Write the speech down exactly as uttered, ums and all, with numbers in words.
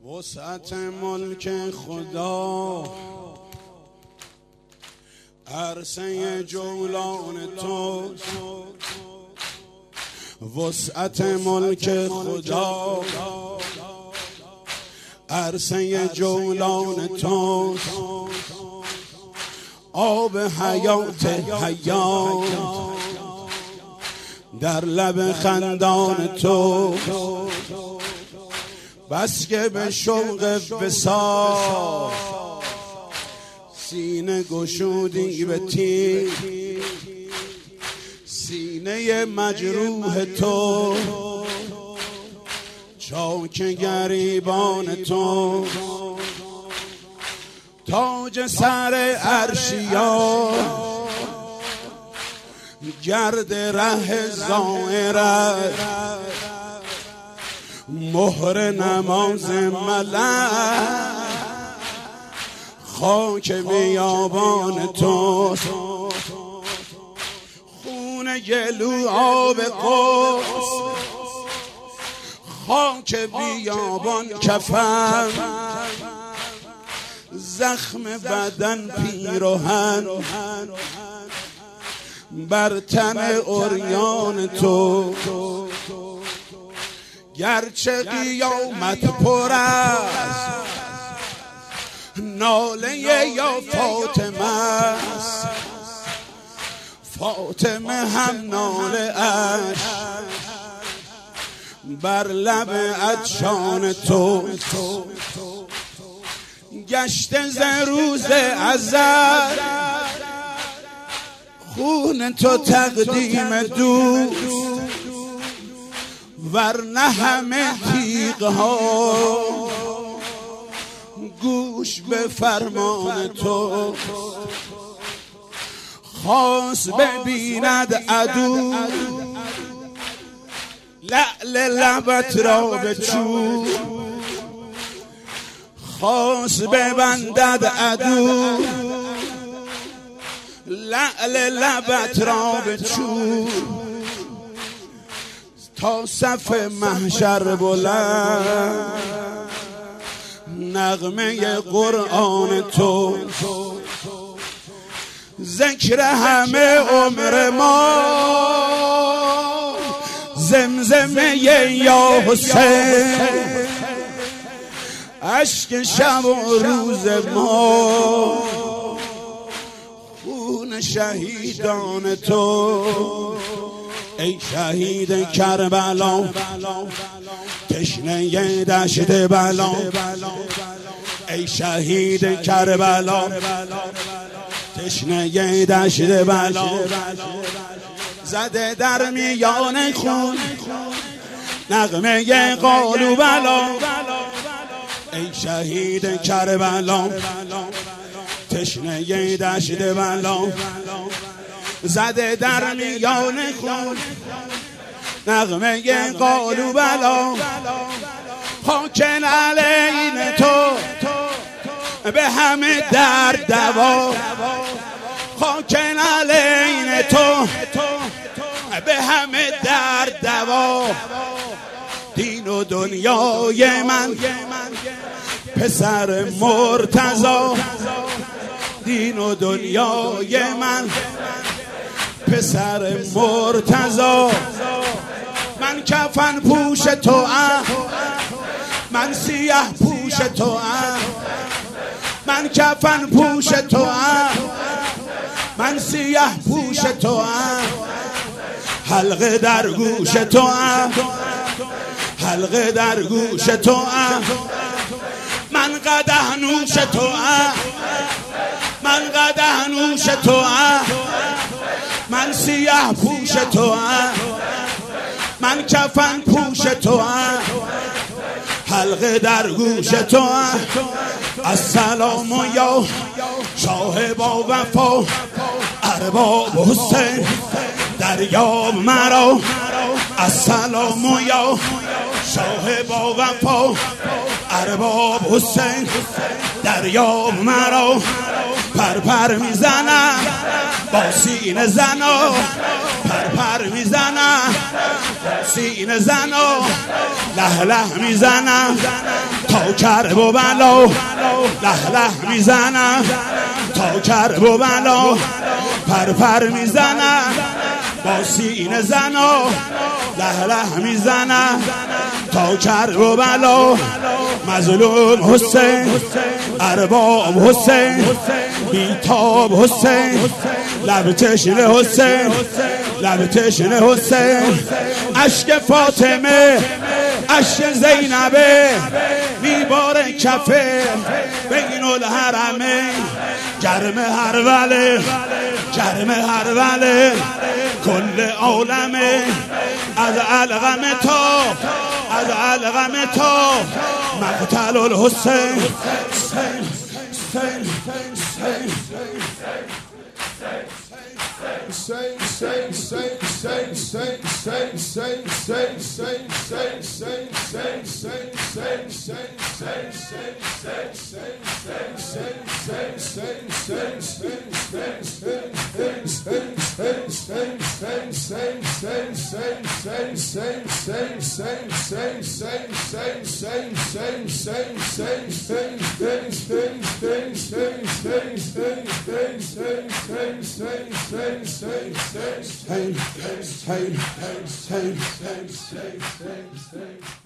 وسعت ملک خدا عرصه جولان تو، وسعت ملک خدا عرصه جولان تو، آب حیات حیات در لب خندان تو، بس که به شوق وصال سینه گشودی به تیر، سینه مجروح تو چاک گریبان تو، تاج سر عرشیان گرد ره زائرت، مهر نماز ملک خاک بیابان تو، خون گلو آب قدس خاک بیابان کفن، زخم بدن پیراهن بر تن عریان تو، گرچه قیامت پر است ناله یا فاطمه است، فاطمه هم ناله اش بر لب عطشان تو، گشته ز روز ازل خون تو تقدیم دوست، ورنه همه تیغ ها گوش به فرمان تو، خواست ببیند عدو لعل لبت را به چوب، خواست ببندد عدو لعل لبت را به چوب، تا صف محشر بلند نغمه قرآن تو، ذکر همه عمر ما زمزمه یا حسین، اشک شب و روز ما خون شهیدان تو، ای شهید کربلا تشنه دشت بلا، ای شهید کربلا تشنه دشت بلا، زده در میان خون نغمه قالوا بلا، ای شهید کربلا تشنه دشت بلا، زده در میان خون نغمه قالوا بلا، خاکن علین تو به همه درد دوا، خاکن علین تو به همه درد دوا، دین و دنیای من پسر مرتضی، دین و دنیای من پسر مرتضی، من کفن پوش تو ام، من سیاه پوش تو ام، من کفن پوش تو ام، من سیاه پوش تو ام، حلقه در گوش تو ام، حلقه در گوش تو ام، من قدح نوش تو ام، من قدح نوش تو ام، من سیاه پوش تو ام، من کفن پوش تو ام، حلقه در گوش تو ام، السلام یا شاه با وفا ارباب حسین دریاب مرا، السلام یا شاه با وفا ارباب حسین دریاب مرا، پر پر میزنم با سینه زنا، پر پر میزنم با سینه زنا، له له میزنم تا کرب و بلا له له میزنم، تا کرب و بلا پر پر میزنم، با سینه زنا له له میزنم، تا کرب و بلا مظلوم حسین، ارباب حسین، بیتاب حسین، لب تشنه حسین، لب تشنه حسین، اشک فاطمه اشک زینبه میباره کفه بین الحرمه، گرم هر وله گرم هر وله کل عالمه، از علقم تا از علقم تا مقتل الحسین. Hey, hey, hey, hey, hey, hey, hey, hey.